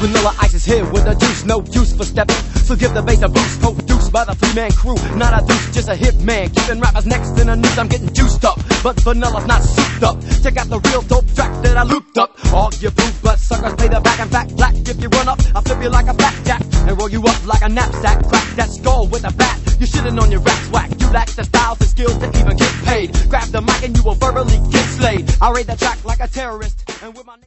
Vanilla Ice is here with the juice, no use for stepping. So give the bass a boost, produced by the three-man crew. Not a deuce, just a hit man. Keeping rappers next in the news, I'm getting juiced up. But Vanilla's not souped up. Check out the real dope track that I looped up. All you blue blood suckers play the back and back black. If you run up, I'll flip you like a blackjack and roll you up like a knapsack. Crack that skull with a bat. You're shitting on your rap's whack. You lack the styles and skills to even get paid. Grab the mic and you will verbally get slayed. I raid the track like a terrorist. And with my